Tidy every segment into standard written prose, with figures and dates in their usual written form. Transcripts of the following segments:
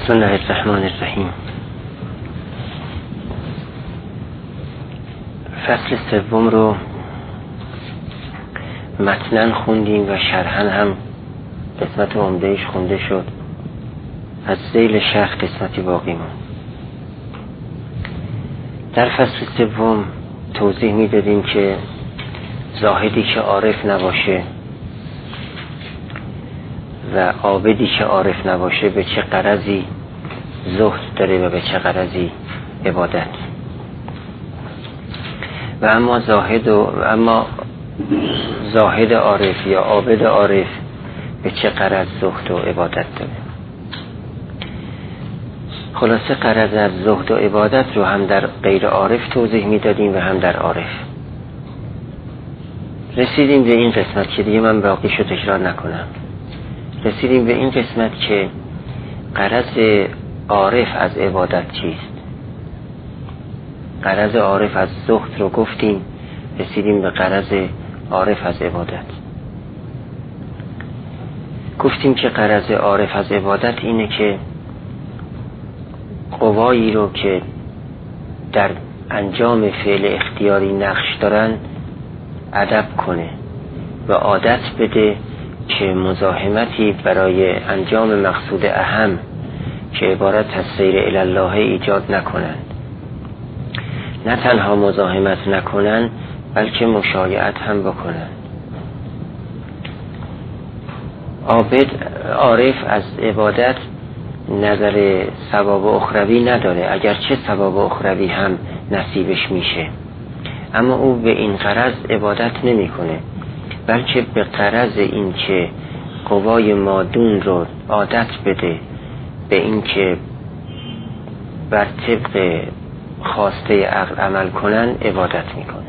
بسم الله الرحمن الرحیم. فصل سوم رو متناً خوندیم و شرحاً هم قسمت عمده‌اش خونده شد. از ذیل شرح قسمتی باقی ماند. در فصل سوم توضیح می‌دادیم که زاهدی که عارف نباشه و عابدی که عارف نباشه به چه غرضی زهد داره و به چه غرضی عبادت. و اما زاهد عارف یا عابد عارف به چه غرض زهد و عبادت داره. خلاصه غرض از زهد و عبادت رو هم در غیر عارف توضیح میدادیم و هم در عارف. رسیدیم به این قسمت که دیگه من باقیشو تکرار نکنم. رسیدیم به این قسمت که غرض عارف از عبادت چیست. غرض عارف از زهد رو گفتیم، رسیدیم به غرض عارف از عبادت. گفتیم که غرض عارف از عبادت اینه که قوایی رو که در انجام فعل اختیاری نقش دارن ادب کنه و عادت بده که مزاحمتی برای انجام مقصود اهم که عبارت از سیر الی الله ایجاد نکنن. نه تنها مزاحمت نکنن بلکه مشایعت هم بکنن. عارف از عبادت نظر ثواب اخروی نداره، اگرچه ثواب اخروی هم نصیبش میشه، اما او به این غرض عبادت نمیکنه، بلکه به غرض این که قوای مادون رو عادت بده به این که بر طبق خواسته عقل عمل کنن عبادت میکنه.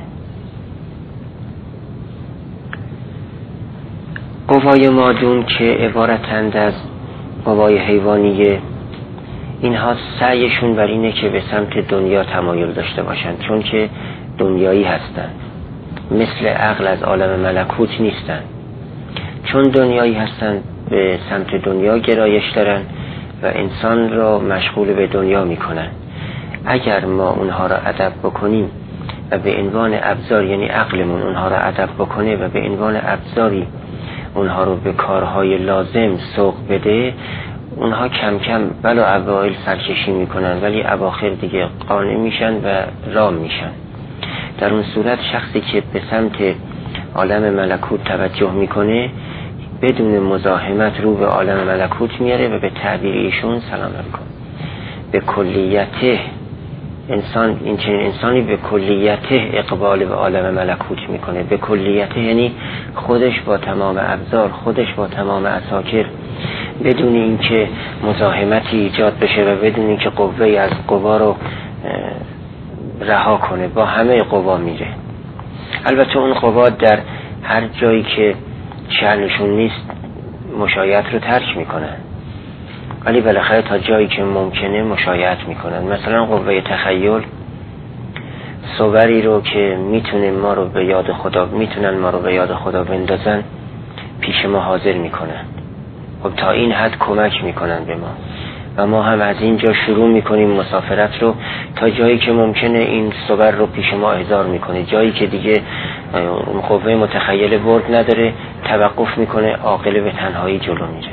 قوای مادون که عبارتند از قوای حیوانیه، اینها سعیشون بر اینه که به سمت دنیا تمایل داشته باشند، چون که دنیایی هستند. مثل عقل از عالم ملکوت نیستن، چون دنیایی هستن به سمت دنیا گرایش دارن و انسان را مشغول به دنیا میکنن. اگر ما اونها را ادب بکنیم و به عنوان ابزار، یعنی عقلمون اونها را ادب بکنه و به عنوان ابزاری اونها رو به کارهای لازم سوق بده، اونها کم کم ولو اوایل سرکشی میکنن ولی اواخر دیگه قانع میشن و رام میشن. در اون صورت شخصی که به سمت عالم ملکوت توجه میکنه بدون مزاحمت رو به عالم ملکوت میاره و به تعبیر ایشون سلام علیکم. به کلیته انسان، این چنین انسانی به کلیته اقبال به عالم ملکوت میکنه. به کلیته یعنی خودش با تمام ابزار، خودش با تمام عساکر، بدون اینکه مزاحمتی ایجاد بشه و بدون اینکه قوه‌ای از قوا رو رها کنه، با همه قوا میره. البته اون قوا در هر جایی که شأنشون نیست مشایعت رو ترک میکنن، ولی بالاخره تا جایی که ممکنه مشایعت میکنن. مثلا قوه تخیل صوری رو که میتونن ما رو به یاد خدا بندازن پیش ما حاضر میکنن. خب تا این حد کمک میکنن به ما و ما هم از اینجا شروع میکنیم مسافرت رو تا جایی که ممکنه این صور رو پیش ما احضار میکنه. جایی که دیگه اون قوه متخیله برد نداره توقف میکنه، عاقله به تنهایی جلو میره.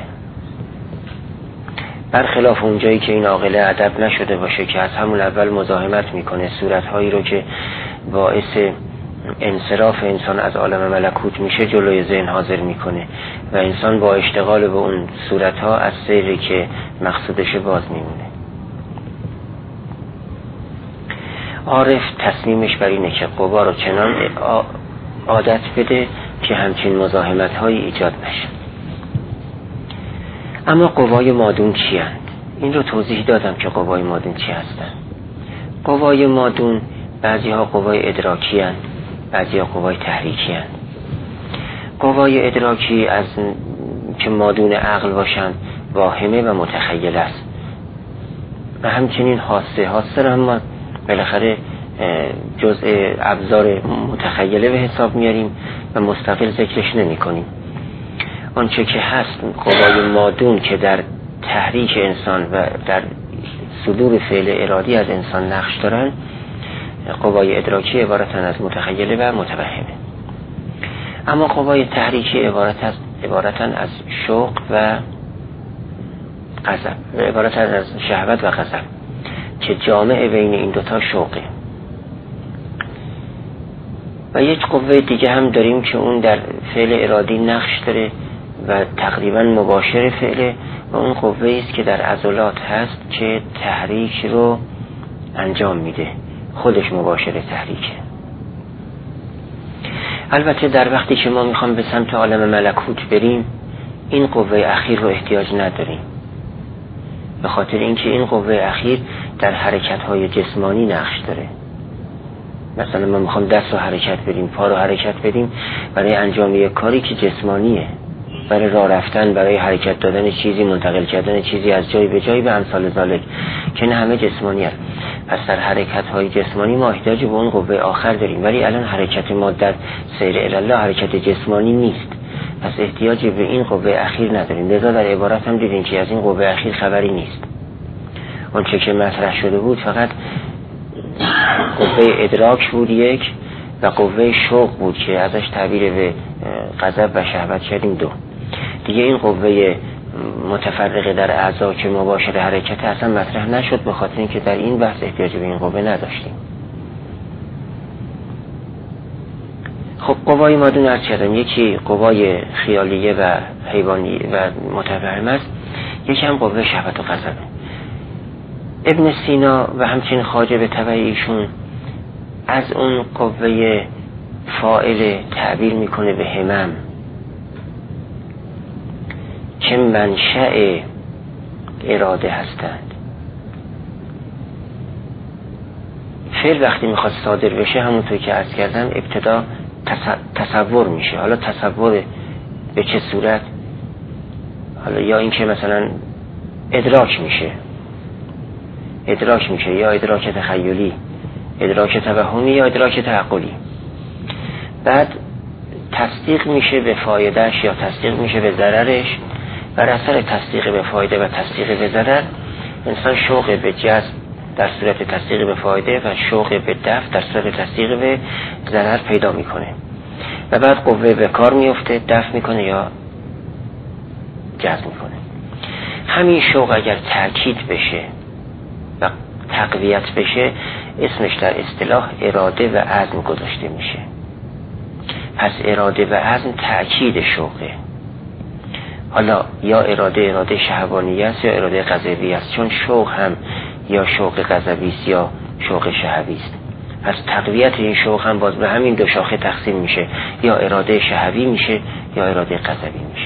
برخلاف اون جایی که این عاقله ادب نشده باشه که از همون اول مزاحمت میکنه، صورتهایی رو که باعث انصراف انسان از عالم ملکوت میشه جلوی ذهن حاضر میکنه و انسان با اشتغال به اون صورتها از سیری که مقصودش باز میمونه. عارف تصمیمش بر اینه که قوا رو چنان عادت بده که همچین مزاحمت هایی ایجاد نشه. اما قوای مادون چی هستند؟ این رو توضیح دادم که قوای مادون چی هستند. قوای مادون بعضی ها قوای ادراکی هستند، بعضی ها قوای تحریکی هستند. قوای ادراکی از که مادون عقل باشند واهمه و متخیل است و همچنین حاسه را هم بالاخره جزء ابزار متخیله به حساب میاریم و مستقل ذکرش نمی کنیم. آنچه که هست قوای مادون که در تحریک انسان و در صدور فعل ارادی از انسان نقش دارن، قوای ادراکی عبارتن از متخیله و متوهمه. اما قوای تحریکی عبارتن از شوق و غضب، عبارتن از شهوت و غضب که جامع بین این دوتا شوقه. و یک قوه دیگه هم داریم که اون در فعل ارادی نقش داره و تقریبا مباشر فعله، و اون قوه است که در عضلات هست که تحریک رو انجام میده، خودش مباشر تحریکه. البته در وقتی که ما میخوام به سمت عالم ملکوت بریم، این قوه اخیر رو احتیاج نداریم، به خاطر اینکه این قوه اخیر در حرکت‌های جسمانی نقش داره. مثلا ما میخوام دست رو حرکت بدیم، پا رو حرکت بدیم برای انجام یک کاری که جسمانیه، برای راه رفتن، برای حرکت دادن چیزی، منتقل کردن چیزی از جای به جای و امثال ذالک، که نه همه جسمانی هست. پس در حرکت‌های جسمانی ما احتیاج به اون قوه آخر داریم، ولی الان حرکت ما در سیر الی الله حرکت جسمانی نیست، پس احتیاج به این قوه اخیر نداریم. لذا در عبارت هم دیدیم که از این قوه اخیر خبری نیست. اون چه که مطرح شده بود فقط قوه ادراک بود یک، و قوه شوق بود که ازش تعبیر به غضب و شهوت کردیم دو. دیگه این قوه متفرقه در اعضا که مباشر حرکت اصلا مطرح نشد، به خاطر اینکه در این بحث احتیاج به این قوه نداشتیم. خب قوای مادون عرض کردم، یکی قوای خیالیه و حیوانی و متوهم است، یکی هم قوه شهوت و غضب. ابن سینا و همچنین خواجه به تبع ایشون از اون قوه فاعل تعبیر میکنه به همم که منشأ اراده هستند. فعل وقتی میخواد صادر بشه، همونطور که عرض کردم ابتدا تصور میشه. حالا تصور به چه صورت؟ حالا یا اینکه مثلا ادراک میشه یا ادراک تخیلی، ادراک توهمی یا ادراک تعقلی. بعد تصدیق میشه به فایدهش یا تصدیق میشه به ضررش. بر اثر تصدیق به فایده و تصدیق به ضرر، انسان شوق به جذب در صورت تصدیق به فایده و شوق به دفع در صورت تصدیق به ضرر پیدا میکنه، و بعد قوه به کار میفته، دفع میکنه یا جذب میکنه. همین شوق اگر تأکید بشه و تقویت بشه، اسمش در اصطلاح اراده و عزم گذاشته میشه. پس اراده و عزم تأکید شوقه. حالا یا اراده شهوانی است یا اراده غضبی است، چون شوق هم یا شوق غضبی است یا شوق شهوی است. پس تقویت این شوق هم باز به همین دو شاخه تقسیم میشه، یا اراده شهوی میشه یا اراده غضبی میشه.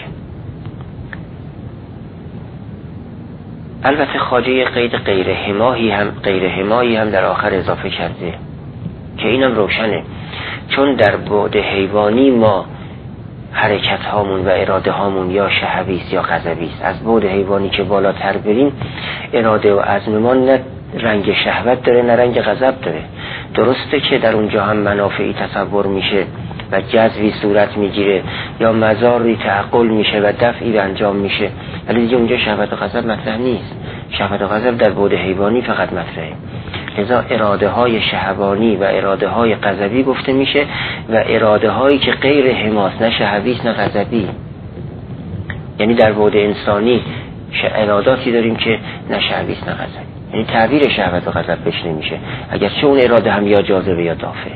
البته خواجه قید غیر حمایی هم در آخر اضافه کرده که اینم روشنه، چون در بعد حیوانی ما حرکت هامون و اراده هامون یا شهوی است یا غضبی است. از بعد حیوانی که بالاتر بریم، اراده و عزم ما نه رنگ شهوت داره نه رنگ غضب داره. درسته که در اونجا هم منافعی تصور میشه و جذبی صورت میگیره یا مضاری تعقل میشه و دفعی انجام میشه، ولی دیگه اونجا شهوت و غضب مطرح نیست. شهوت و غضب در بعد حیوانی فقط مطرحه. لذا اراده های شهوانی و اراده های غضبی گفته میشه، و اراده هایی که غیر حماس، نه شهوی نه غضبی. یعنی در بعد انسانی اراداتی داریم که نه شهوی نه غضبی، یعنی تعبیر شهوت و غضب بهش نمیشه، اگرچه اون اراده هم یا جاذبه یا دافعه.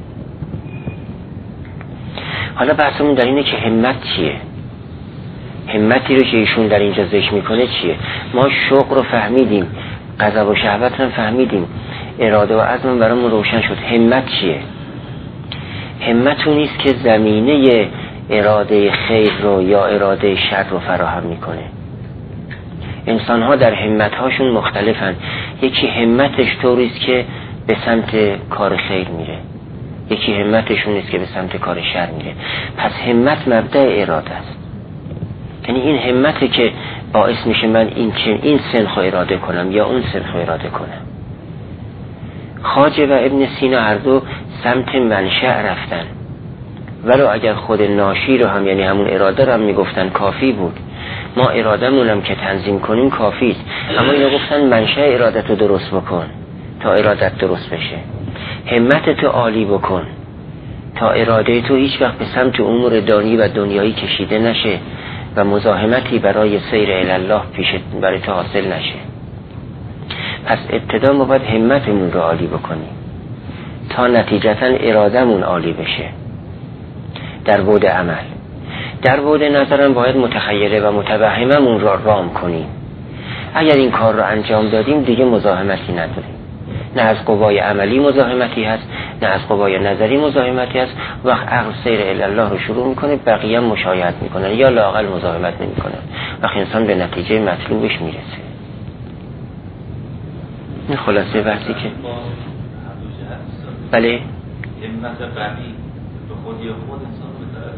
حالا بحثمون در اینه که همت چیه؟ همتی رو که ایشون در اینجا ذکر میکنه چیه؟ ما شوق رو فهمیدیم، غضب و شهوت هم فهمیدیم، اراده و عزم برامون روشن شد. همت چیه؟ همت اون نیست که زمینه اراده خیر رو یا اراده شر رو فراهم میکنه. انسان ها در همت هاشون مختلفن. یکی همتش طوریست که به سمت کار خیر میره، یکی همتشون نیست که به سمت کار شر میره. پس همت مبدأ اراده است. یعنی این همته که باعث میشه من این سنخ رو اراده کنم یا اون سنخ رو اراده کنم. خواجه و ابن سینا هر دو سمت منشأ رفتن، ولو اگر خود ناشی رو هم، یعنی همون اراده رو هم میگفتن کافی بود، ما ارادمونم که تنظیم کنیم کافیست. اما اینا گفتن منشأ ارادت رو درست بکن تا ارادت درست بشه، همت تو عالی بکن تا اراده تو هیچ وقت به سمت امور دانی و دنیایی کشیده نشه و مزاحمتی برای سیر الله پیش برای تو حاصل نشه. پس ابتدا ما باید همتمون رو عالی بکنیم تا نتیجتا ارادمون عالی بشه در بعد عمل. در بعد نظرم باید متخیله و متوهممون را رام کنیم. اگر این کار رو انجام دادیم دیگه مزاحمتی نداریم، نه از قوای عملی مزاحمتی هست نه از قوای نظری مزاحمتی هست. وقت عقل سیر الله رو شروع میکنه، بقیه هم مشایعت میکنن یا لااقل مزاحمت نمیکنن، وقت انسان به نتیجه مطلوبش میرسه. این خلاصه بحثی که بله همت قوی به خودی خود انسان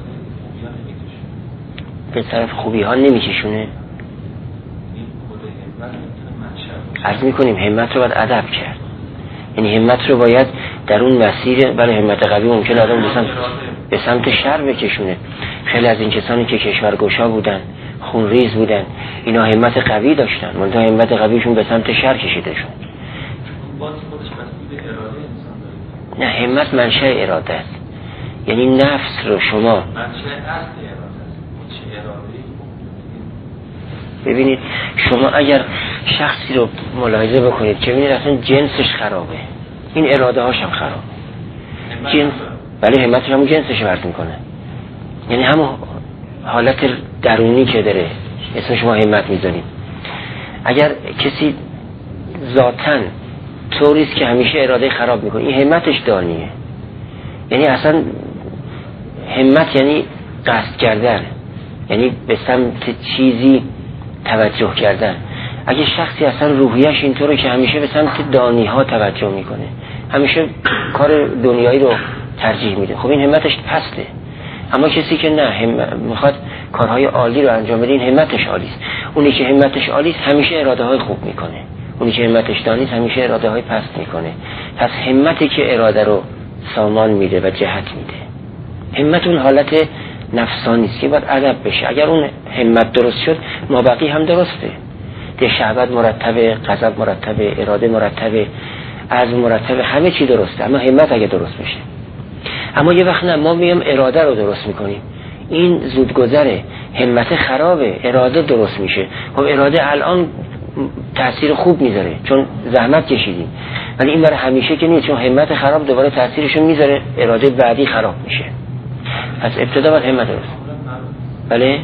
به طرف خوبی ها نمیکشونه، به طرف خوبی ها نمیکشونه. عرض میکنیم همت رو باید ادب کرد، یعنی همت رو باید در اون مسیر. بله همت قوی ممکن آدم به سمت شر بکشونه. خیلی از این کسانی که کشورگشا بودن، خونریز بودن، اینا همت قوی داشتن، منتها همت قویشون به سمت شر کشیده شد. نه، همت منشأ اراده است. یعنی نفس رو شما ببینید، شما اگر شخصی رو ملاحظه بکنید که ببینید اصلا جنسش خرابه، این اراده هاشم خرابه. جنس بله همتش همون جنسش ورد میکنه، یعنی همون حالت درونی که داره اسم شما همت میذارید. اگر کسی ذاتاً طوریست که همیشه اراده خراب میکنه، این همتش دانیه. یعنی اصلا همت یعنی قصد کردن، یعنی به سمت چیزی توجه کردن. اگه شخصی اصلا روحیش اینطوره که همیشه به سمت دانی ها توجه میکنه، همیشه کار دنیایی رو ترجیح میده، خب این همتش پسته. اما کسی که نه میخواد کارهای عالی رو انجام بده، این همتش عالیست. اونی که همتش عالیست همیشه اراده های خوب میکنه، اونی که همتش دانیست همیشه اراده های پست میکنه. پس همتی که اراده رو سامان میده و جهت میده، همت اون حالت نفسانی است که باید ادب بشه. اگر اون همت درست شد، مابقی هم درسته. ده شهوت مرتبه، غضب مرتبه، اراده مرتبه، عزم مرتبه، همه چی درسته. اما همت اگه درست بشه. اما یه وقت نه، ما میام اراده رو درست میکنیم، این زودگذره، همت خرابه، اراده درست میشه. خب اراده الان تأثیر خوب میذاره چون زحمت کشیدیم، ولی این برای همیشه که نیست، چون همت خراب دوباره تأثیرشو میذاره، اراده بعدی خراب میشه. پس ابتدا باید همت درست. بله؟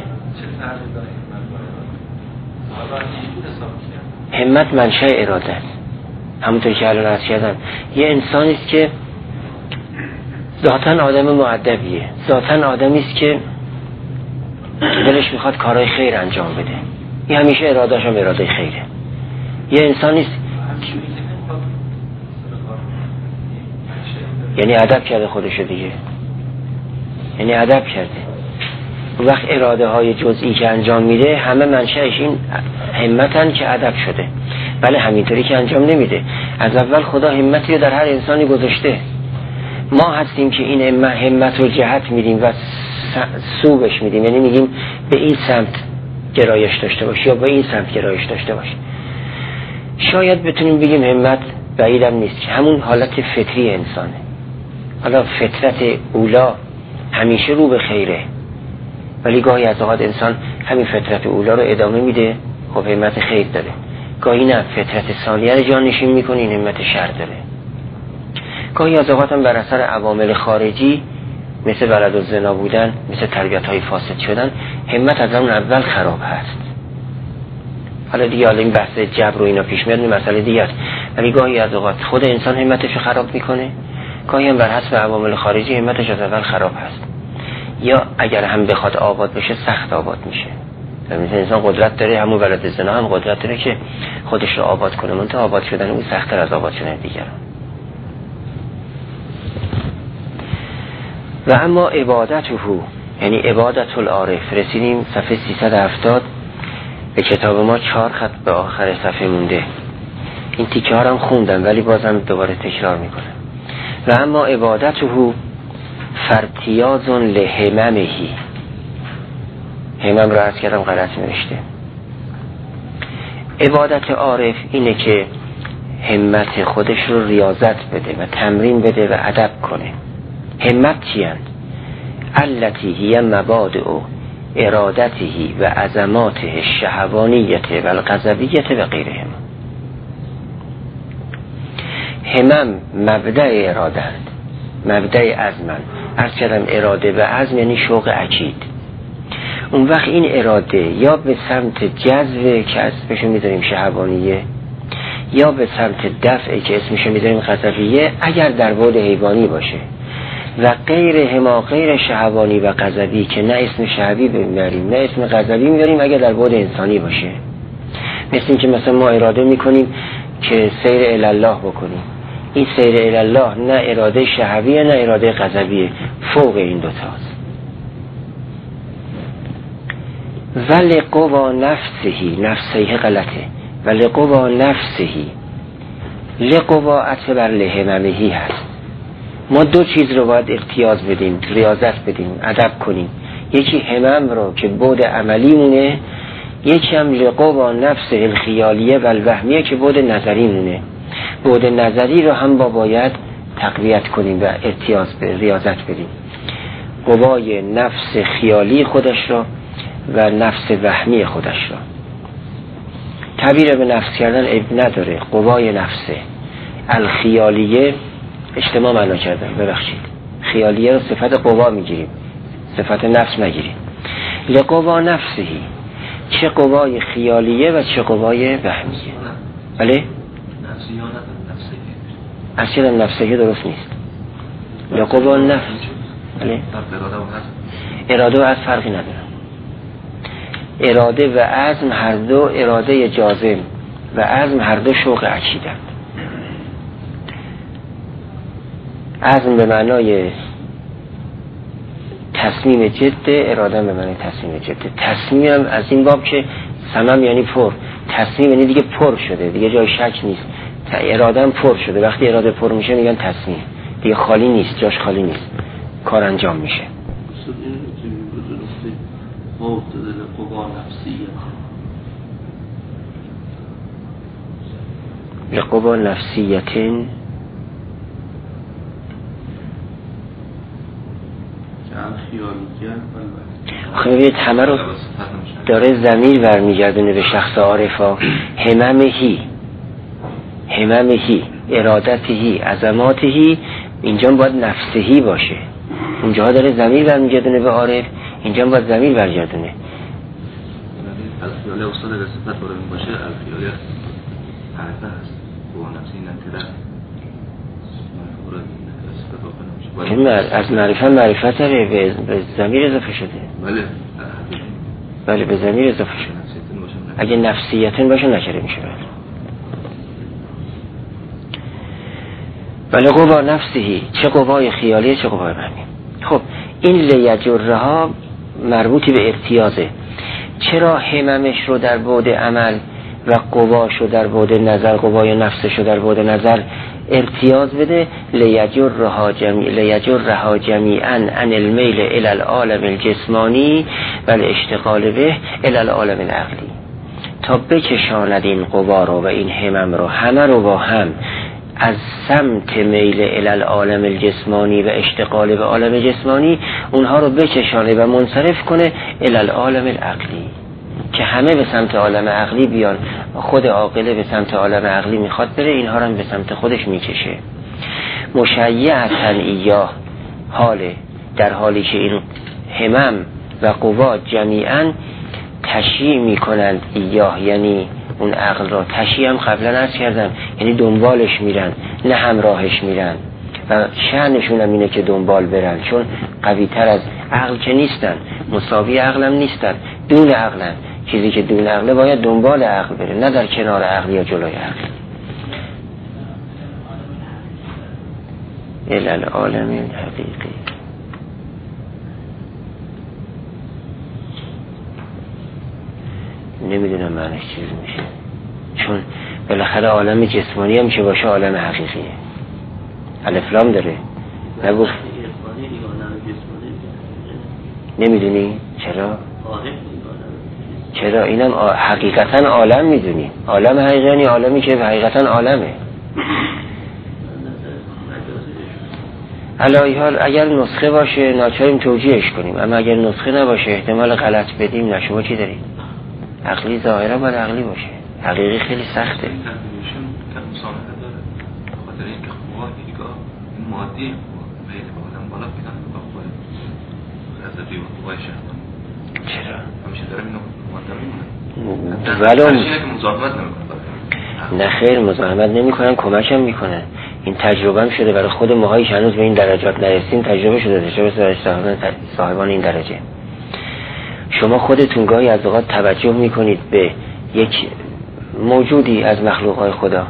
همت منشأ اراده است. همونطور که الان عرض کردم، یه انسانی است که ذاتاً آدم مؤدبیه، ذاتاً آدمی است که دلش میخواد کارهای خیر انجام بده، این همیشه اراده‌اش هم اراده خیره. یه انسانی است یعنی ادب کرده خودشو دیگه، یعنی ادب کرده. اون وقت اراده های جزئی که انجام میده همه منشأش این همتن که ادب شده. بله همینطوری که انجام نمیده. از اول خدا همتی رو در هر انسانی گذاشته، ما هستیم که این همت رو جهت میدیم و سوبش میدیم، یعنی میگیم به این سمت گرایش داشته باش یا به این سمت گرایش داشته باش. شاید بتونیم بگیم همت بعیدم نیست که همون حالت فطری انسانه. حالا فطرت اولا همیشه رو به خیره، ولی گاهی از اوقات انسان همین فطرت اولا رو ادامه میده، خب همت خیر داره. گاهی نه، فطرت ثانیه رو جانشین میکنه، این همت شر داره. گاهی از اوقات هم بر اثر عوامل خارجی مثل ولد و زنا بودن، مثل تربیت های فاسد شدن، همت از اون اول خراب هست. حالا دیگه این بحث جبر و اینا پیش میاد، مسئله دیگه است. ولی گاهی از اوقات خود انسان همتش رو خراب میکنه، گاهی هم بر حسب عوامل خارجی همتش از اول خراب هست. یا اگر هم بخواد آباد بشه سخت آباد میشه. مثلا انسان قدرت داره، همون ولد زنا هم قدرت داره که خودش رو آباد کنه، منتها آباد شدن اون سخت‌تر از آباد شدن دیگران. و اما عبادته، یعنی عبادت العارف. رسیدیم صفحه 370 به کتاب ما 4 خط به آخر صفحه مونده. این تیکه ها هم خوندم ولی بازم دوباره تکرار میکنم. و اما عبادته فرتیاز لهممهی، همم رو عرض کردم غلط نوشته. عبادت عارف اینه که همت خودش رو ریاضت بده و تمرین بده و ادب کنه. همت چیند؟ التی هی مبادئ ارادته و عظماته الشهوانیت و الغضبیت و غیرهم. همم مبدأ اراده‌اند، مبدأ عزمند. عرض کردم اراده و عزم یعنی شوق اکید. اون وقت این اراده یا به سمت جذب که اسمشو میذاریم شهوانیه، یا به سمت دفع که اسمشو میذاریم غضبیه اگر در بعد حیوانی باشه، و غیرهما غیر شهوانی و غضبی که نه اسم شهوی میبریم نه اسم غضبی میبریم اگر در بعد انسانی باشه. مثل این که مثلا ما اراده میکنیم که سیر الله بکنیم، این سیر الله نه اراده شهویه نه اراده غضبیه، فوق این دوتاست. ولی قوا نفسهی، نفسهی غلطه، ولی قوا نفسهی لقوا اعتبر لهممهی هست. ما دو چیز رو باید ارتیاز بدیم، ریاضت بدیم، ادب کنیم. یکی همم رو که بعد عملی مونه، یکی هم لقوا نفس الخیالیه و الوهمیه که بعد نظری مونه. بعد نظری رو هم باید تقویت کنیم و ارتیاز ریاضت بدیم. قوای نفس خیالی خودش رو و نفس وهمی خودش رو. تعبیر به نفس کردن عیب نداره. قوای نفس الخیالیه اجتماع معنا کردم، ببخشید، خیالیه رو صفت قوا میگیریم، صفت نفس نگیریم. لقوا نفسهی، چه قوای خیالیه و چه قوای وهمیه. بله؟ نفسی یا نفسی؟ اصلا نفسهی درست نیست. لقوا نفس. بله؟ اراده و عزم فرقی نداره. اراده و عزم هر دو اراده جازم و عزم هر دو شوق عقیدند. عزم به معنای تصمیم جد، اراده به معنای تصمیم جد. تصمیم هم از این باب که صمم یعنی پر، تصمیم یعنی دیگه پر شده، دیگه جای شک نیست. اراده هم پر شده، وقتی اراده پر میشه میگن تصمیم، دیگه خالی نیست، جاش خالی نیست، کار انجام میشه. لقوا نفسیتن خیلی همه رو داره ضمیر برمیگردونه به شخص عارفا. هممهی ارادتهی عظماتهی، اینجا باید نفسهی باشه. اونجا داره ضمیر برمیگردونه به عارف، اینجا باید ضمیر برگردونه. الخیالی استاد اگر صفت وارد باشه الخیالی حرفه هست با نفسی نتیره از معرفت داره به ضمیر اضافه شده. بله به ضمیر اضافه شده. اگه نفسیتن باشه نکره میشه. بله قوا نفسهی، چه قوای خیالیه چه قوای وهمی. خب این لیجرها مربوطی به ارتیازه. چرا هممش رو در بعد عمل و قواش رو در بعد نظر، قوای نفسش رو در بعد نظر ارتیاز بده؟ لیجرها جمیعا عن المیل الی العالم الجسمانی و الاشتغال به الی العالم العقلی، تا بکشاند این قوا رو و این همم رو همه رو با هم از سمت میل الی العالم الجسمانی و اشتغال به عالم جسمانی اونها رو بکشانه و منصرف کنه الی العالم العقلی، که همه به سمت عالم عقلی بیان. خود عاقله به سمت عالم عقلی میخواد بره، اینها رو هم به سمت خودش میکشه. مشیعتن ایاه حاله، در حالی که این همم و قوا جمیعا تشییع میکنند ایاه، یعنی اون عقل را. تشییع هم قبلا عرض کردم یعنی دنبالش میرن نه همراهش میرن، و شأنشون هم اینه که دنبال برن، چون قوی تر از عقل که نیستن، مساوی عقل هم نیستن، دون عقلن. چیزی که دون عقله باید دنبال عقل بره، نه در کنار عقل یا جلوی عقل. الالعالم الحقیقی. نمیدونم معنیش چیز میشه، چون بالاخره عالم جسمانی هم که باشه عالم حقیقیه. الف لام داره. نگفت نمیدونی چرا؟ چرا؟ اینم حقیقتا عالم میدونیم. عالم حقیقی عالمی که حقیقتا عالمه. علی حال اگر نسخه باشه ناچاریم توجیهش کنیم، اما اگر نسخه نباشه احتمال غلط بدیم. نشما چی دارید؟ عقلی ظاهرا باید عقلی باشه، حقیقی خیلی سخته. مادی میل آدم بالا میدن با خود از دیو قوای شهر. چرا؟ همیشه دارم اینو مادر میمونه. که مزاحمت نمیکنه. نه خیر، مزاحمت نمیکنن، کمکم میکنن. این تجربه هم شده برای خود ماهایی که هنوز به این درجات نرسیم، تجربه شده تجربه صاحبان این درجه. شما خودتون گاهی از اوقات توجه میکنید به یک موجودی از مخلوقات خدا،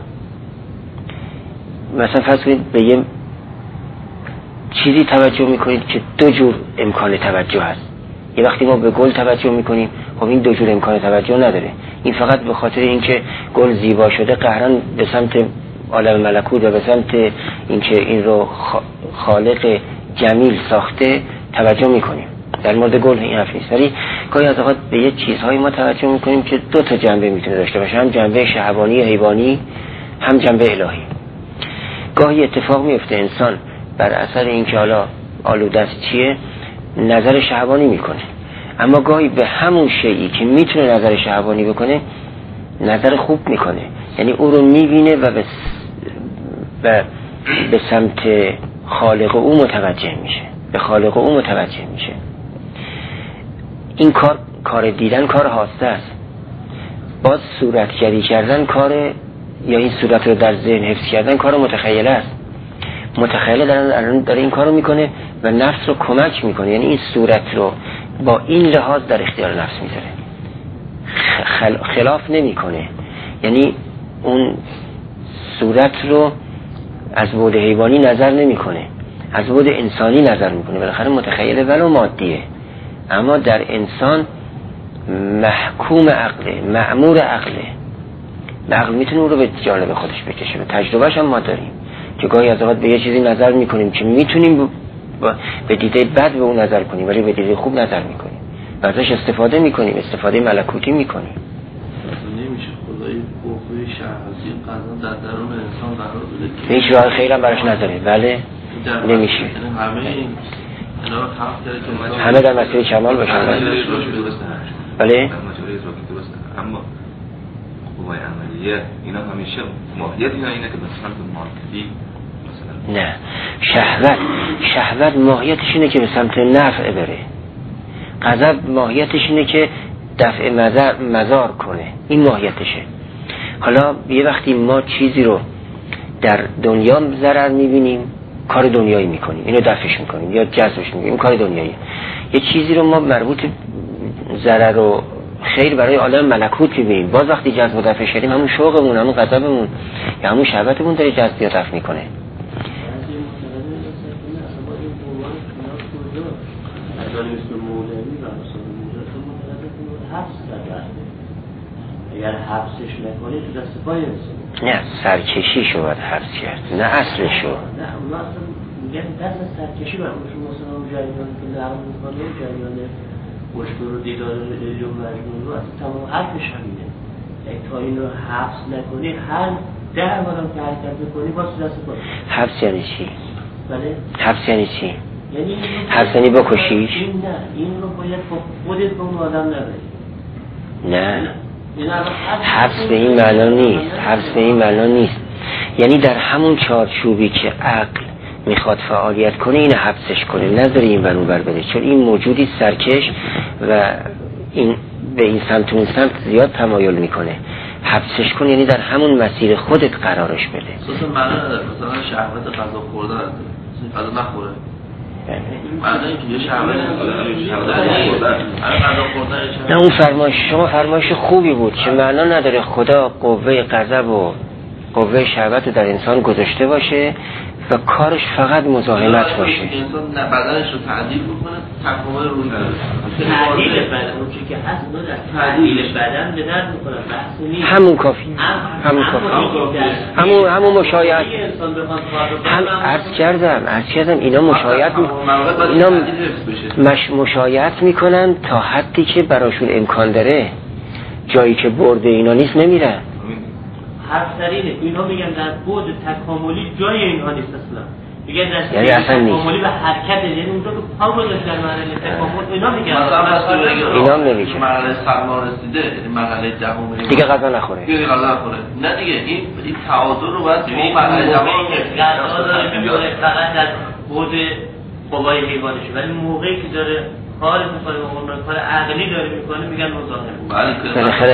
مثلا فرض کنید به یه چیزی توجه میکنید که دو جور امکان توجه هست. یه وقتی ما به گل توجه میکنیم، خب این دو جور امکان توجه نداره. این فقط به خاطر اینکه گل زیبا شده قهرن به سمت عالم ملکوت و به سمت اینکه این رو خالق جمیل ساخته توجه میکنیم. در مورد گل این حرف نیست، ولی گاهی از اوقات به یه چیزهایی ما توجه میکنیم که دو تا جنبه میتونه داشته باشه، هم جنبه شهوانی حیوانی، هم جنبه الهی. گاهی اتفاق میفته انسان بر اثر اینکه حالا آلوده است چیه نظر شهوانی میکنه، اما گاهی به همون شیئی که میتونه نظر شهوانی بکنه نظر خوب میکنه، یعنی او رو میبینه و به سمت خالق او متوجه میشه، به خالق او متوجه میشه. این کار دیدن کار هاسته است. باز صورتگری کردن کار، یا این صورت رو در ذهن حفظ کردن کار متخیله است. متخیله داره این کار رو میکنه و نفس رو کمک میکنه، یعنی این صورت رو با این لحاظ در اختیار نفس میذاره، خلاف نمیکنه. یعنی اون صورت رو از بعد حیوانی نظر نمیکنه، از بعد انسانی نظر میکنه. بالاخره متخیله ولو مادیه، اما در انسان محکوم عقله، مأمور عقله. عقل میتونه اون رو به جانب خودش بکشه. به تجربهش هم ما داریم که گاهی از اوقات به یه چیزی نظر میکنیم که میتونیم به دیده بد به اون نظر کنیم، ولی به دیده خوب نظر میکنیم و ازش استفاده میکنیم، استفاده ملکوتی میکنیم. نمیشه خدای قوه شهوتی قضا در درون انسان قرار بده هیچ راه خیلی هم براش نداره. بله نمیشه. همه در مسیر کمال باشن. بله اما قوای عملیه اینا همیشه ماهیت اینه که مثلا مادی مثلا نه، شهوت ماهیتش اینه که به سمت نفع بره. غضب ماهیتش اینه که دفع مضار کنه، این ماهیتشه. حالا یه وقتی ما چیزی رو در دنیا ضرر میبینیم کار دنیایی میکنیم، اینو دفعش میکنیم یا جذبش میکنیم، این کار دنیایی. یه چیزی رو ما مربوط ضرر و خیر برای عالم ملکوت میبینیم، باز وقتی جذب و دفع شدیم همون شوقمون، همون غضبمون یا همون شهوتمون داره جذب یا دفع میکنه. اگر حبسش نکنی تو دست پای انسان. نه، سرکشیشو باید حبس کرد، نه اصلشو. نه اون اصلا میگن دست سرکشی باید شما مثلا اون جریان که نقل میکنه، جریان مشکل و دیدار لیلی و مجنون رو اصلا تمام حرفش همینه. تا این رو حبس نکنی، هر ده بارم که حرکت بکنی باز تو دست پای. حبس یعنی چی؟ بله؟ حبس یعنی چی؟ یعنی حبس یعنی بکشیش؟ نه، این رو باید با خودت به اون آدم نبری. نه، حبس به این معنا نیست. حبس به این معنا نیست، یعنی در همون چارچوبی که عقل میخواد فعالیت کنه این حبسش کنه، نذاره این ور اون ور بره، چون این موجودی سرکش و این به این سمت اون سمت زیاد تمایل میکنه. حبسش کن یعنی در همون مسیر خودت قرارش بده. اصلا معنا نداره. مثلا شهوت غذا خوردن، غذا نخوره. نه اون فرمایش شما فرمایش خوبی بود که معنا نداره خدا قوه غضب و قوه شهوت در انسان گذاشته باشه و کارش فقط مزاحمت باشه. انسان بدنش رو تعدیل بکنه، تکامل روی تعدیل بدن اون چیزی که هست اون در تعدیل بدن به درد می‌خوره، بحث نیست. همون کافی. همون مشایعت. هم عرض کردم اینا مشایعت اینا مشایعت میکنن تا حدی که براشون امکان داره. جایی که برده اینا نیست نمیرن. حرف سرینه اینا میگن در بعد تکاملی جای اینها نیست اصلا. میگن در یعنی اصلا نیست. تکاملی و حرکت، یعنی اونجا که پا گذاشت در مرحله تکامل اینا میگن اینا نمیگه مرحله سرما رسیده، یعنی مرحله دهم دیگه غذا نخوره. دیگه غذا نخوره. نه دیگه این تعادل رو باید تو مرحله دهم غذا داره میبره فقط در بعد قوای حیوانشه، ولی موقعی که داره کار میکنه و کار عقلی داره میکنه میگن مزاحم. بالاخره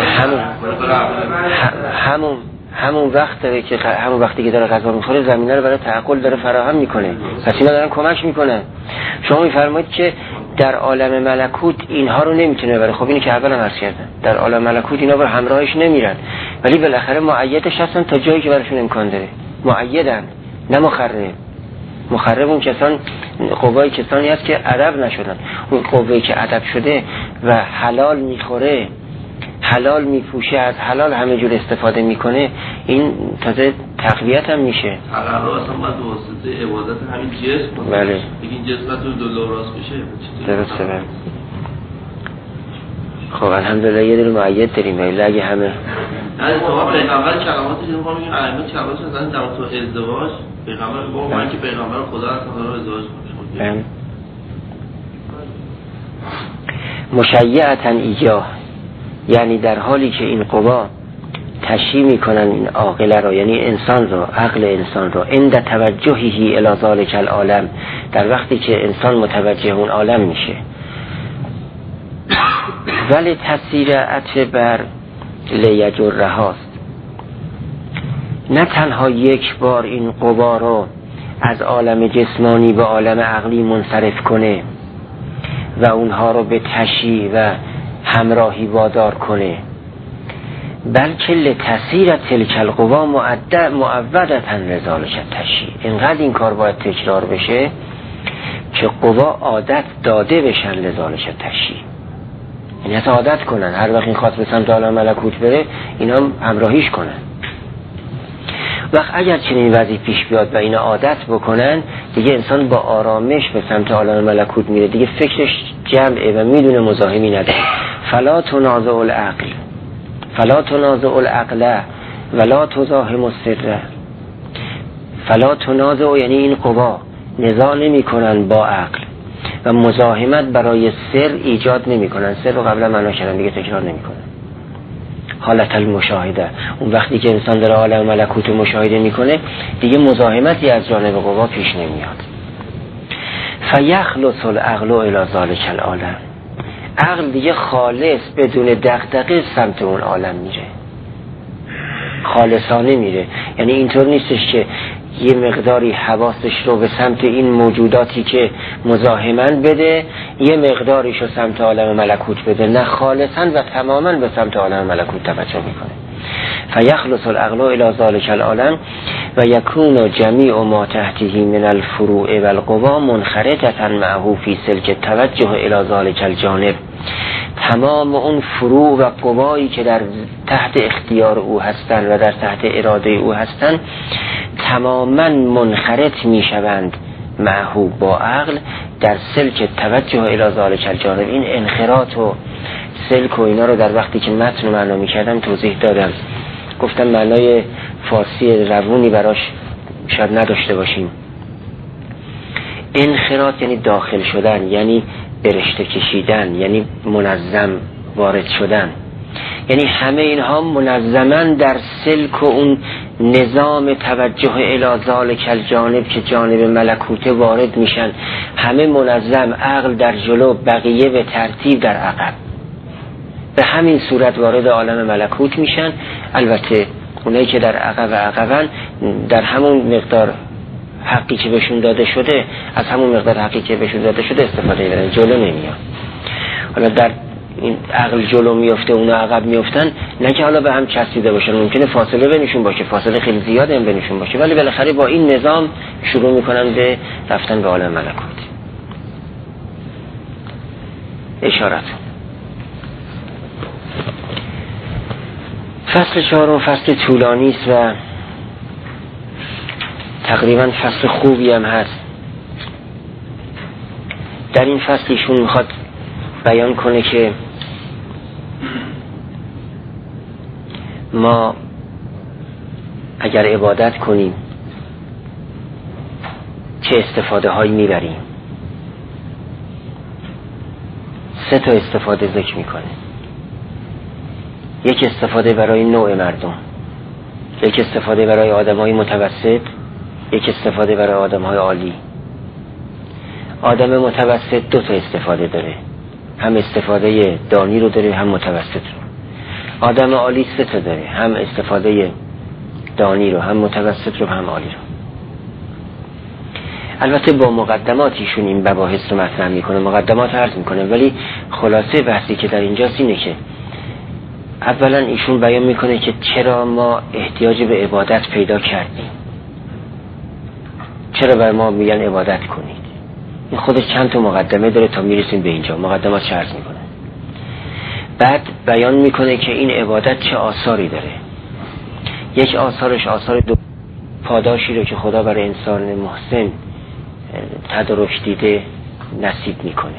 همون وقتی که داره غذا میخوره زمینه رو برای تعقل داره فراهم میکنه، پس اینا دارن کمک میکنن. شما میفرمایید که در عالم ملکوت اینها رو نمیتونه بره. خب اینی که اول هم عرض کردم، در عالم ملکوت اینا بر همراهش نمیرن، ولی بالاخره مؤیدش هستن تا جایی که براشون امکان داره. مؤیدن، نه مخرب اون کسان، قوای کسانی هست که ادب نشدن. اون قوایی که ادب شده و حلال میخوره، حلال میپوشه، از حلال همه جور استفاده میکنه، این تازه تقویت هم میشه. اگر راست هم باید واسطه عبادت همین جسم بله بگین جسمتون دلار راست بشه درسته. بله خب الحمدلله یه دل مؤید داریم. ولی اگه همه شما پیغمبر کلماتی که میگن ائمه کلمات زدن در تو ازدواج، پیغمبر گفت من که پیغمبر خدا هستم دارم ازدواج میکنم. مشیعتن ایجاه، یعنی در حالی که این قوا تشریع میکنن این عاقله را، یعنی انسان را، عقل انسان را، عند توجهی الی ذلک العالم، در وقتی که انسان متوجه اون عالم میشه. ولی تسیر عطف بر لیجره هاست، نه تنها یک بار این قوا رو از عالم جسمانی به عالم عقلی منصرف کنه و اونها رو به تشیع و همراهی وادار کنه، بلکه لتسیر تلک القوا معودتا لذالک التشیع. اینقدر این کار باید تکرار بشه که قوا عادت داده بشن لذالک التشیع، یعنی حتی عادت کنن هر وقت این خواست به سمت عالم ملکوت بره اینا همراهیش کنن. وقت اگر چنین وضعی پیش بیاد و اینا عادت بکنن، دیگه انسان با آرامش به سمت عالم ملکوت میره، دیگه فکرش جمعه و میدونه مزاحمی نداره. فلا تنازع العقل ولا تزاحم السر. فلا تنازع یعنی این قوا نزاع نمی کنن با عقل و مزاحمت برای سر ایجاد نمی کنن. سر رو قبلا معنا کردم دیگه تکرار نمی کنن. حالت المشاهده، اون وقتی که انسان در عالم ملکوت مشاهده میکنه دیگه مزاحمتی از جانب قوا پیش نمیاد. فیخلص العقل الی ذلک العالم، عقل دیگه خالص بدون دغدغه سمت اون عالم میره، خالصانه میره. یعنی اینطور نیستش که یه مقداری حواسش رو به سمت این موجوداتی که مزاحمن بده، یه مقداریش رو سمت عالم ملکوت بده، نه خالصا و تماما به سمت عالم ملکوت توجه میکنه. فیخلص العقل الی ذلک العالم و یکون جمیع ما تحته من الفروع والقوا منخرطه معه فی سلک التوجه الی ذلک الجانب. تمام اون فروع و قوایی که در تحت اختیار او هستند و در تحت اراده او هستند تماما منخرط میشوند معه با عقل در سلک توجه الی ذلک الجانب. این انخراط و سلک و اینا رو در وقتی که متن معنا میکردم توضیح دادم، گفتم معنای فارسی روونی براش شاید نداشته باشیم. انخراط یعنی داخل شدن، یعنی برشته کشیدن، یعنی منظم وارد شدن، یعنی همه اینها منظما در سلک و اون نظام توجه الی ذلک الجانب که جانب ملکوت وارد میشن، همه منظم، عقل در جلو، بقیه به ترتیب در عقب. به همین صورت وارد عالم ملکوت میشن. البته اونایی که در عقبن در همون مقدار حقی که بهشون داده شده، از همون مقدار حقی که بهشون داده شده استفاده می‌کنن، جلو نمیان. حالا در این عقل جلو میفته، اونا عقب میفتن، نه که حالا به هم چسبیده باشن، ممکنه فاصله بینشون باشه، فاصله خیلی زیاد هم بینشون باشه، ولی بالاخره با این نظام شروع میکنن به رفتن به عالم ملکوت. اشارت. فصل 4 فصل طولانی است و تقریبا فصل خوبی هم هست. در این فصل ایشون میخواد بیان کنه که ما اگر عبادت کنیم چه استفاده هایی میبریم؟ 3 تا استفاده ذکر میکنه. یک استفاده برای نوع مردم، یک استفاده برای آدمای متوسط، یک استفاده برای آدمای عالی. آدم متوسط 2 تا استفاده داره، هم استفاده دانی رو داره هم متوسط رو. آدم عالی 3 تا داره، هم استفاده دانی رو هم متوسط رو هم عالی رو. البته با مقدمات ایشون این مباحث رو مطرح میکنه، مقدمات عرض میکنه، ولی خلاصه بحثی که در اینجاست اینه که اولا ایشون بیان میکنه که چرا ما احتیاج به عبادت پیدا کردیم، چرا بر ما میگن عبادت کنید. این خودش چند تا مقدمه داره تا میرسیم به اینجا. مقدمات چه عرض میکنه. بعد بیان میکنه که این عبادت چه آثاری داره. یک آثارش آثار پاداشی رو که خدا برای انسان محسن تدارک دیده نصیب میکنه،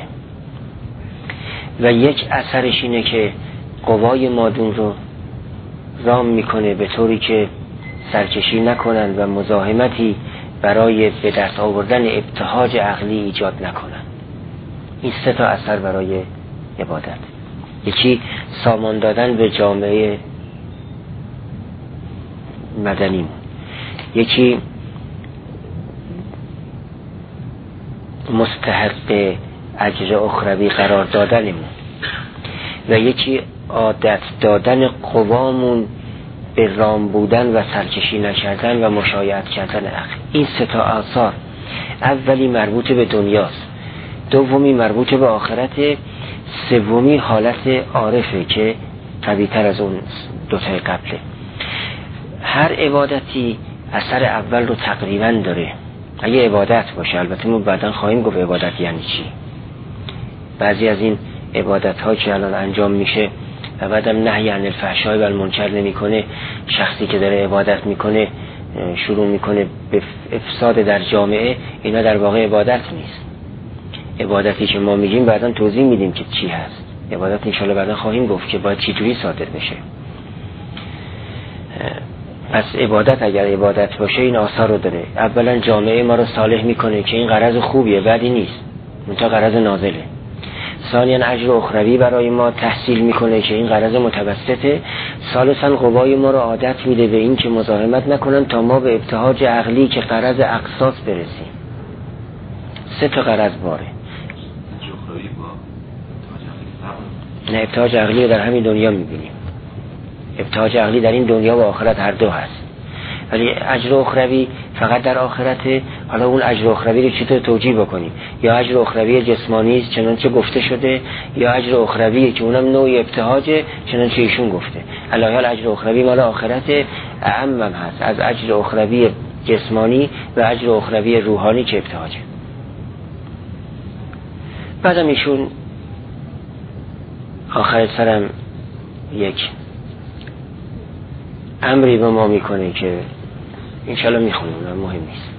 و یک اثرش اینه که قوای مادون رو رام میکنه به طوری که سرکشی نکنن و مزاحمتی برای به دست آوردن ابتهاج عقلی ایجاد نکنن. این 3 تا اثر برای عبادت. یکی سامان دادن به جامعه مدنی، یکی مستحق اجر اخروی قرار دادنمون، و یکی عادت دادن قوامون به رام بودن و سرکشی نکردن و مشایعت کردن عقل. این 3 تا آثار، اولی مربوط به دنیاست، دومی مربوط به آخرت، سومی حالت عارفه که قوی‌تر از اون 2 تا قبله. هر عبادتی اثر اول رو تقریبا داره اگه عبادت باشه. البته ما بعداً خواهیم گفت عبادت یعنی چی. بعضی از این عبادت ها که الان انجام میشه و بعدم نهی عن الفحشاء و المنکر نمیکنه، شخصی که داره عبادت میکنه شروع میکنه به افساد در جامعه، اینا در واقع عبادت نیست. عبادتی که ما میگیم بعداً توضیح میدیم که چی هست. عبادت انشالله بعداً خواهیم گفت که باید چطوری صادر بشه. پس عبادت اگر عبادت باشه این آثار رو داره. اولا جامعه ما رو صالح میکنه که این غرض خوبیه، بدی نیست، منتها غرض نازله. ثانیاً اجر اخروی برای ما تحصیل میکنه که این غرض متوسطه. ثالثاً قوای ما رو عادت میده به این که مزاحمت نکنن تا ما به ابتهاج عقلی که غرض اقصاص برسیم. 3 تا غرض باره. نه، ابتهاج عقلی رو در همین دنیا میبینیم. ابتهاج عقلی در این دنیا و آخرت هر دو هست، ولی اجر اخروی فقط در آخرته. حالا اون اجر اخروی رو چطور توجیه بکنیم؟ یا اجر اخروی جسمانی است چنانچه گفته شده، یا اجر اخروی که اونم نوع ابتهاجه چنانچه ایشون گفته. الهیال اجر اخروی مال آخرت اعمم هست از اجر اخروی جسمانی و اجر اخروی روحانی که ابتهاجه. بعدم ایشون آخر سرم یک امری به ما میکنه که انشالله میخونیم، مهم نیست.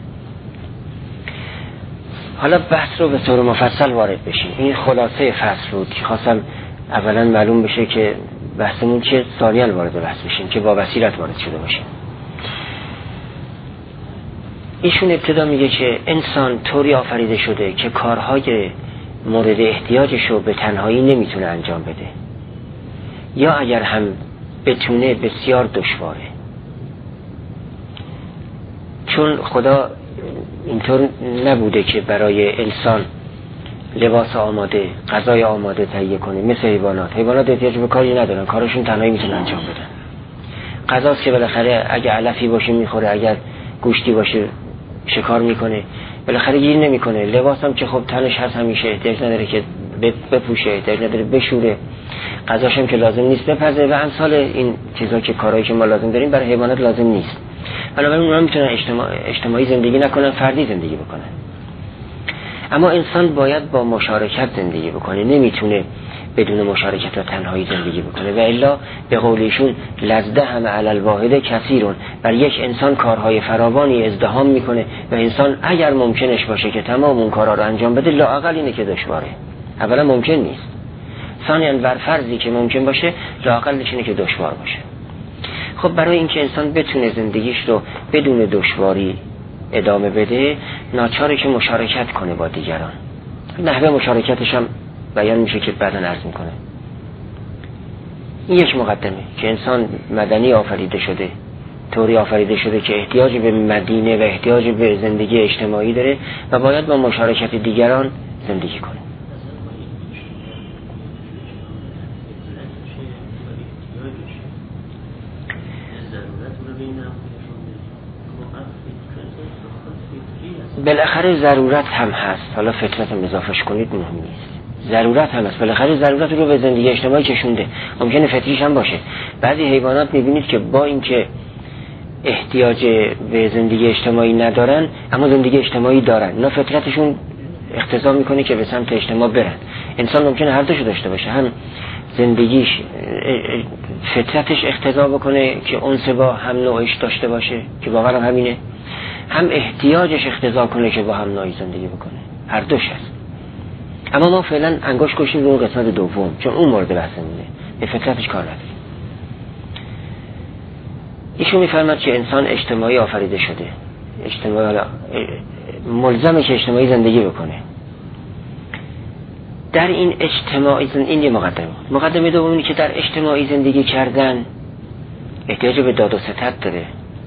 حالا بحث رو به طور مفصل وارد بشیم. این خلاصه فصل بود که خواستم اولا معلوم بشه که بحثمون چه، ثانیاً وارد بحث بشیم که با بصیرت وارد شده باشیم. ایشون ابتدا میگه که انسان طوری آفریده شده که کارهای مورد احتیاجش رو به تنهایی نمیتونه انجام بده، یا اگر هم بتونه بسیار دشواره. چون خدا اینطور نبوده که برای انسان لباس آماده، غذای آماده تهیه کنه مثل حیوانات احتیاج به کاری ندارن، کارشون تنهایی میتونن انجام بدن. غذاست که بالاخره اگه علفی باشه میخوره، اگر گوشتی باشه شکار میکنه، بالاخره گیر نمیکنه. لباس هم که خب تنش هست همیشه، احتیاج نداره که بپوشه، احتیاج نداره بشوره، غذاش هم که لازم نیست بپزه و امثال این چیزا که کارهایی که ما لازم داریم برای حیوانات لازم نیست. بنابراین اونها میتونن اجتماعی زندگی نکنن، فردی زندگی بکنن. اما انسان باید با مشارکت زندگی بکنه، نمیتونه بدون مشارکت و تنهایی زندگی بکنه. و الا به قولشون لذده همه علی الواحد کثیرون، بر یک انسان کارهای فراوانی ازدحام میکنه و انسان اگر ممکنش باشه که تمام اون کارها رو انجام بده، لااقل اینه که دشواره. اولا ممکن نیست، ثانیاً بر فرضی که ممکن باشه لااقلش اینه که دشوار باشه. خب برای اینکه انسان بتونه زندگیش رو بدون دشواری ادامه بده، ناچاره که مشارکت کنه با دیگران. نحوه مشارکتش هم بیان میشه که بعداً عرض میکنه. این یک مقدمه که انسان مدنی آفریده شده، طوری آفریده شده که احتیاج به مدینه و احتیاج به زندگی اجتماعی داره و باید با مشارکت دیگران زندگی کنه. بالاخره ضرورت هم هست، حالا فطرت هم اضافهش کنید مهم نیست، ضرورت هم هست. بالاخره ضرورت رو به زندگی اجتماعی کشونده، ممکنه فطریش هم باشه. بعضی حیوانات میبینید که با اینکه احتیاج به زندگی اجتماعی ندارن اما زندگی اجتماعی دارن، اینا فطرتشون اقتضا میکنه که به سمت اجتماع برن. انسان ممکنه هر دوشو داشته باشه، هم زندگیش فطرتش اقتضا بکنه که انس با هم نوعش داشته باشه که باورم همینه، هم احتیاجش اقتضا کنه که با هم نوعی زندگی بکنه، هر دوش هست. اما ما فعلا انگشت گذاشتیم رو قسمت دوم چون اون مورد بحثمونه، به فطرتش کار نداره. ایشون میفرماد که انسان اجتماعی آفریده شده، اجتماعی ملزمه که اجتماعی زندگی بکنه. در این اجتماعی این یه مقدمه دومی که در اجتماعی زندگی کردن احتیاج به داد و ستد داره،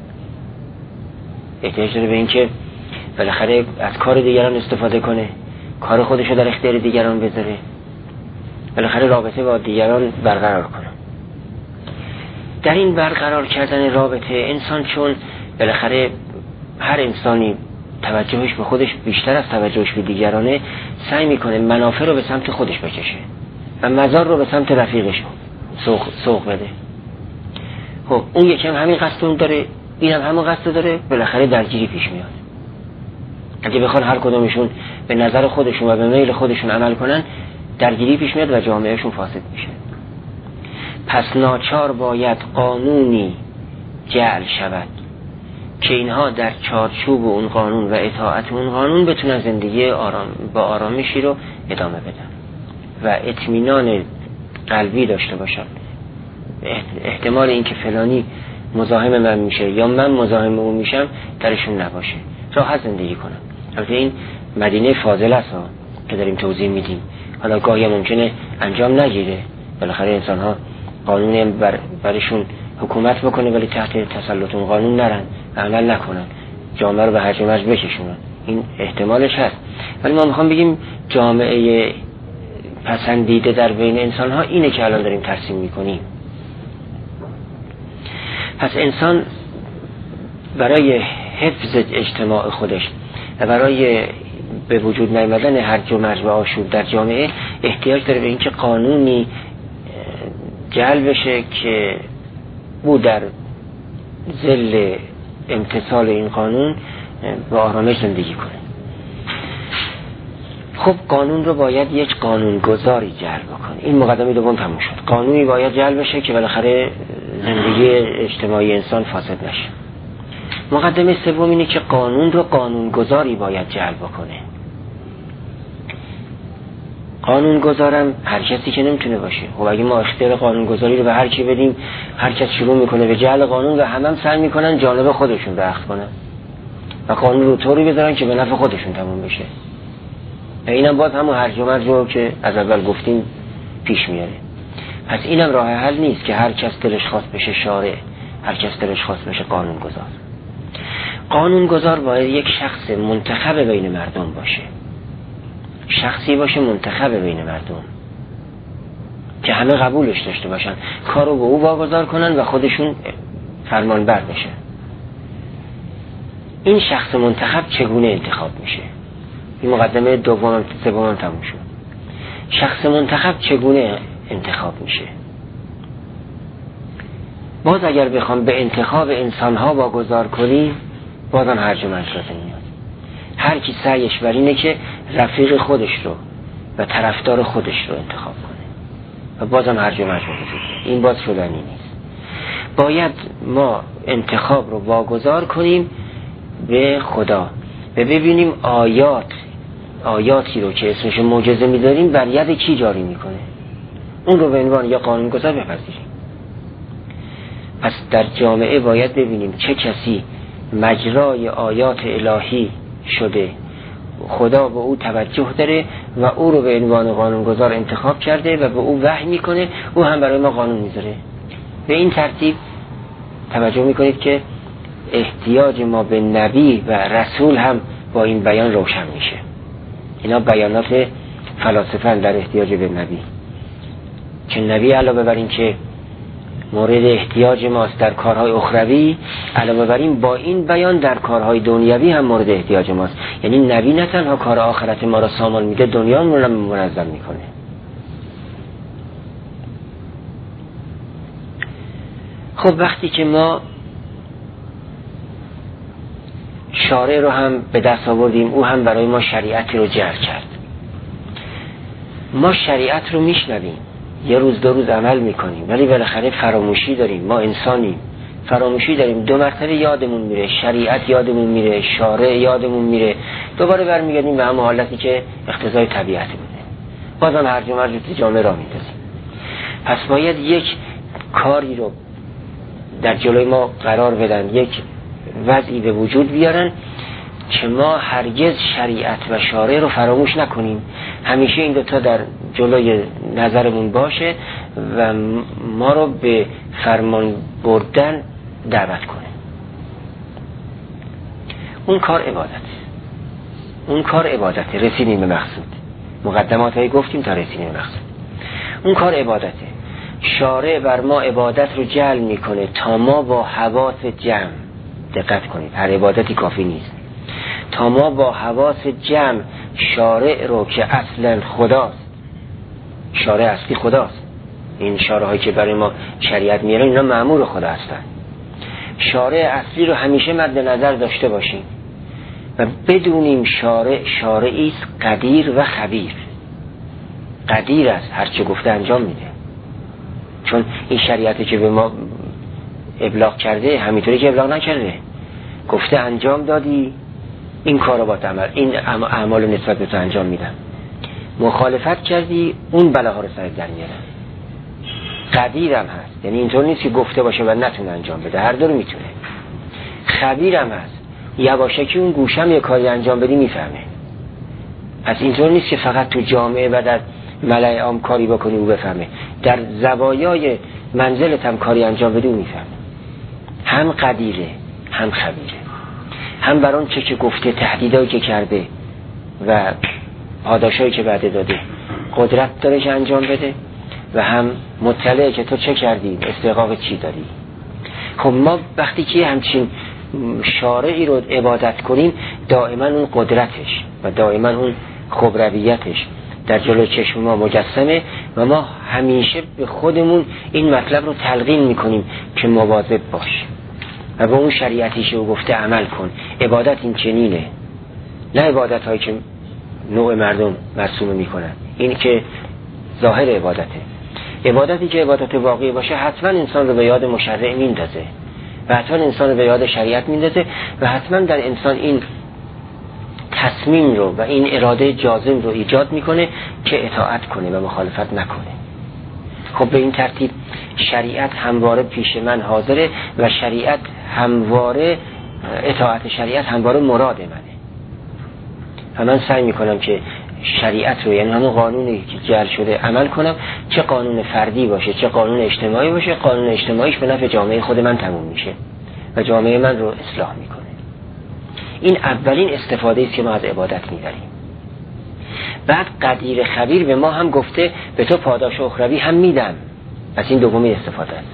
احتیاج داره به این که بالاخره از کار دیگران استفاده کنه، کار خودشو در اختیار دیگران بذاره، بالاخره رابطه با دیگران برقرار کنه. در این برقرار کردن رابطه انسان، چون بالاخره هر انسانی توجهش به خودش بیشتر از توجهش به دیگرانه، سعی میکنه منافع رو به سمت خودش بکشه و مضار رو به سمت رفیقش سوق بده. خب اون یکم همین قصد داره، اینم همون قصد داره، بالاخره درگیری پیش میاد. اگه بخوان هر کدومشون به نظر خودشون و به میل خودشون عمل کنن، درگیری پیش میاد و جامعهشون فاسد میشه. پس ناچار باید قانونی جعل شود که اینها در چارچوب اون قانون و اطاعت اون قانون بتونن زندگی با آرامشی رو ادامه بدن و اطمینان قلبی داشته باشن. احتمال اینکه فلانی مزاحم من میشه یا من مزاحم اون میشم درشون نباشه، راحت زندگی کنن. البته این مدینه فاضله است که داریم توضیح میدیم، حالا گاهی ممکنه انجام نگیره، بالاخره انسان ها قانونی برشون حکومت بکنه ولی تحت تسلط اون قانون نرن و عمل نکنن، جامعه رو به هرج و مرج بکشونن، این احتمالش هست. ولی ما میخوام بگیم جامعه پسندیده در بین انسان ها اینه که الان داریم ترسیم میکنیم. پس انسان برای حفظ اجتماع خودش و برای به وجود نیامدن هرج و مرج و آشوب در جامعه احتیاج داره به اینکه قانونی جعل بشه که او در ظل امتثال این قانون با آرامش زندگی کنه. خب قانون رو باید یک قانونگذاری جعل بکنه. این مقدمه دوم تموم شد. قانونی باید جعل بشه که بالاخره زندگی اجتماعی انسان فاسد نشه. مقدمه سوم اینه که قانون رو قانونگذاری باید جعل بکنه. قانونگذارم هر کسی که نمیتونه باشه. خب اگه ما اختیار قانونگذاری رو به هر کی بدیم، هر کس شروع میکنه به جعل قانون و هم سعی میکنن جانب خودشون رو اخذ کنن و قانون رو طوری بذارن که به نفع خودشون تموم بشه. و اینم باز همون هرج و مرج رو که از اول گفتیم پیش میاره. پس اینم راه حل نیست که هر کس دلش خواست بشه شارع، هر کس دلش خواست بشه قانونگذار. قانونگذار باید یک شخص منتخب بین مردم باشه، شخصی باشه منتخب بین مردم که همه قبولش داشته باشن، کارو به او واگذار کنن و خودشون فرمان بر بشن. این شخص منتخب چگونه انتخاب میشه؟ این مقدمه دوم سوم تموم شد. شخص منتخب چگونه انتخاب میشه؟ باز اگر بخوام به انتخاب انسانها واگذار کنیم، بازم هرج و مرج میاد. هر کی سعیش بر اینه که رفیق خودش رو و طرفدار خودش رو انتخاب کنه و بازم هرج و مرج میاد. این باز شدنی نیست. باید ما انتخاب رو واگذار کنیم به خدا و ببینیم آیاتی رو که اسمش معجزه می‌داریم بر ید کی جاری میکنه، اون رو به عنوان یا قانونگذار بپذیریم. پس در جامعه باید ببینیم چه کسی مجرای آیات الهی شده، خدا به او توجه داره و او رو به عنوان قانونگذار انتخاب کرده و به او وحی میکنه، او هم برای ما قانون میذاره. به این ترتیب توجه میکنید که احتیاج ما به نبی و رسول هم با این بیان روشن میشه. اینا بیانات فلاسفه در احتیاج به نبی، که نبی علاوه بر این که مورد احتیاج ماست در کارهای اخروی، علاوه بر این با این بیان در کارهای دنیوی هم مورد احتیاج ماست. یعنی نبی نه تنها کار آخرت ما را سامان میده، دنیا رو هم منظم میکنه. خب وقتی که ما شارع رو هم به دست آوردیم، او هم برای ما شریعتی رو جعل کرد. ما شریعت رو میشنویم، یه روز دو روز عمل میکنیم، ولی بالاخره فراموشی داریم. ما انسانیم، فراموشی داریم. 2 مرتبه یادمون میره، شریعت یادمون میره، شارع یادمون میره، دوباره برمیگردیم به همون حالتی که اقتضای طبیعت بوده، بازم هرج و مرج تو جامعه را میندازیم. پس باید یک کاری رو در جلوی ما قرار بدن، یک وضعی به وجود بیارن که ما هرگز شریعت و شارع رو فراموش نکنیم، همیشه این دوتا در جلوی نظرمون باشه و ما رو به فرمان بردن دعوت کنه. اون کار عبادته. رسیدیم به مقصود. مقدمات هایی گفتیم تا رسیدیم به مقصود. اون کار عبادته. شارع بر ما عبادت رو جعل میکنه تا ما با حواس جمع، دقت کنید، هر عبادتی کافی نیست، تا ما با حواس جمع شارع رو که اصلا خداست، شارع اصلی خداست، این شارع هایی که برای ما شریعت میارن اینا مأمور خدا هستن، شارع اصلی رو همیشه مد نظر داشته باشیم و بدونیم شارعی است قدیر و خبیر. قدیر است، هر چه گفته انجام میده، چون این شریعتی که به ما ابلاغ کرده همینطوری که ابلاغ نکرده، گفته انجام دادی این کارو با عمل، این اعمال نسبت به تو انجام میدم، مخالفت کردی اون بلاها رو سرت در میارم. قدیرم هست، یعنی اینطور نیست که گفته باشه و نتونه انجام بده، هر دو رو میتونه. خبیرم هست، یواشکی اون گوشم یه کاری انجام بدی میفهمه. پس اینطور نیست که فقط تو جامعه و در ملأ عام کاری بکنی او بفهمه، در زوایای منزلت هم کاری انجام بدی او میفهمه. هم قدیره هم خبیره، هم بر اون چه که گفته، تهدیدایی که کرده و پاداشایی که بعد داده قدرت داره که انجام بده، و هم مطلعه که تو چه کردی، استحقاق چی داری. خب ما وقتی که همچین شارعی رو عبادت کنیم، دائما اون قدرتش و دائما اون خبرویتش در جلوی چشم ما مجسمه و ما همیشه به خودمون این مطلب رو تلقین میکنیم که مواظب باش و به اون شریعتیش رو گفته عمل کن. عبادت این چنینه، نه عبادت هایی که نوع مردم مرسوم میکنن، این که ظاهر عبادته. عبادتی که عبادت واقعی باشه حتما انسان رو به یاد مشرع میندازه و حتما انسان رو به یاد شریعت میندازه و حتما در انسان این تصمیم رو و این اراده جازم رو ایجاد میکنه که اطاعت کنه و مخالفت نکنه. خب به این ترتیب شریعت همواره پیش من حاضره و شریعت همواره، اطاعت شریعت همواره مراد منه و من سعی میکنم که شریعت رو، یعنی همون قانونی که جعل شده عمل کنم، چه قانون فردی باشه چه قانون اجتماعی باشه. قانون اجتماعیش به نفع جامعه خود من تموم میشه و جامعه من رو اصلاح میکنه. این اولین استفاده است که ما از عبادت میبریم. بعد قدیر خبیر به ما هم گفته به تو پاداش اخروی هم میدم، پس این دومی استفاده است.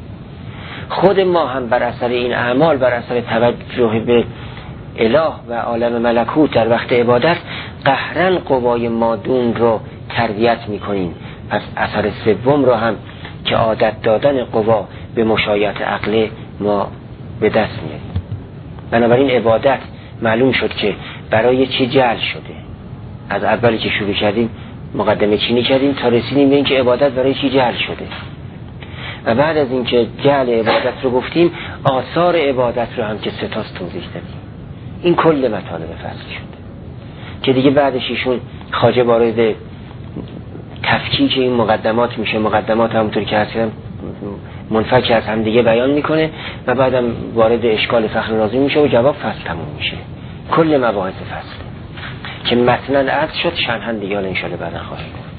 خود ما هم بر اثر این اعمال، بر اثر توجه به اله و عالم ملکوت در وقت عبادت، قهرن قوای مادون رو تربیت میکنیم. پس اثر سوم رو هم که عادت دادن قوا به مشایعت عقل ما به دست میاریم. بنابراین عبادت معلوم شد که برای چی جعل شده. از اولی که شروع کردیم مقدمه چینی کردیم تا رسیدیم به این که عبادت برای چی جعل شده و بعد از این که جعل عبادت رو گفتیم، آثار عبادت رو هم که ستاس توضیح دادیم. این کل مطالب فصل شد که دیگه بعدش ایشون خواجه وارد تفکیک این مقدمات میشه. مقدمات همونطور که هستیم منفک از هم دیگه بیان میکنه و بعدم وارد اشکال فخر رازی میشه و جواب فصل تموم میشه. کل مباحث فصل که متن عرض شد، شرحاً دیگه ان شاء الله بعدا خواهیم گفت.